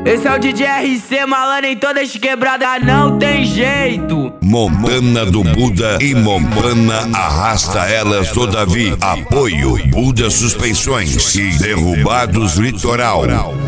Esse é o DJ RC, malandro em todas as quebradas, não tem jeito. Montana do Buda e Montana arrasta elas todavia. Apoio Buda Suspensões e Derrubados Litoral.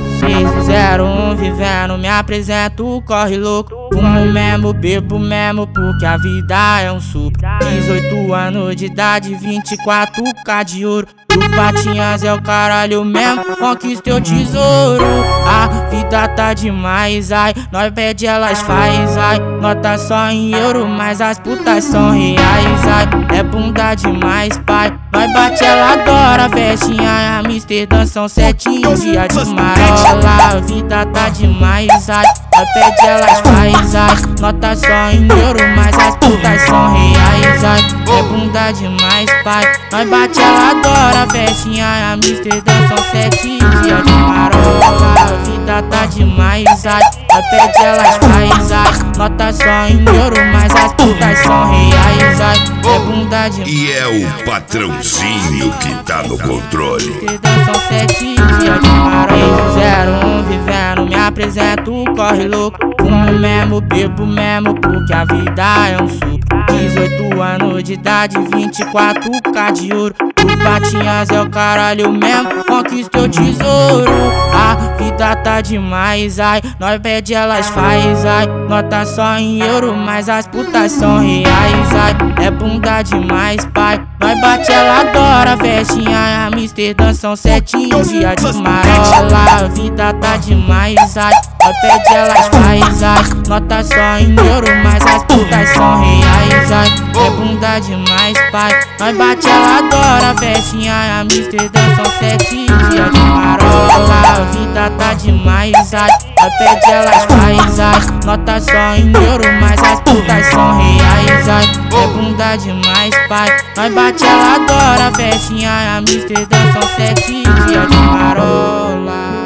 01 vivendo, me apresento, corre louco. Fumo mesmo, bebo mesmo, porque a vida é um supro. 18 anos de idade, 24K de ouro. O Patinhas é o caralho mesmo, conquistei o tesouro. A vida tá demais, ai, nós pede elas faz, ai. Nota só em euro, mas as putas são reais, ai. É bunda demais, pai, nós bate, ela adora. Festinha, Amsterdã são 7 dias de marola. A vida tá demais, ai, nós pede elas faz, ai. Nota só em euro, mas as putas são reais, ai. É bunda demais, pai, nós bate, ela adora. Festinha, Amsterdã são 7 dias de marola. A vida tá demais, ai, nós pede elas faz, ai. Nota só em euro, mas as putas são reais, ai. É bunda demais. E é o patrãozinho que tá no controle. Amsterdã são 7 dias de marola. 01 vivendo, me apresento, corre louco. Fumo mesmo, bebo mesmo, porque a vida é um supro. 18 anos de idade, 24K de ouro. O Patinhas é o caralho mesmo, conquistei o tesouro. A vida tá demais, ai, nós pede elas faz, ai. Nota só em euro, mas as putas são reais, ai. É bunda demais, pai, nós bate, ela adora. Festinha, Amsterdã são 7 dias de marola. A vida tá demais, ai, nós pede elas faz, ai. Nota só em euro, mas as putas são reais, ai. É bunda demais, pai, nós bate, ela adora. Festinha, Amsterdã são 7 dias de marola. A vida tá demais, ai, nós pede elas faz, ai. Nota só em euro, mas as putas são reais, ai. É bunda demais, pai, nós bate, ela adora. Festinha, Amsterdã são 7 dias de marola.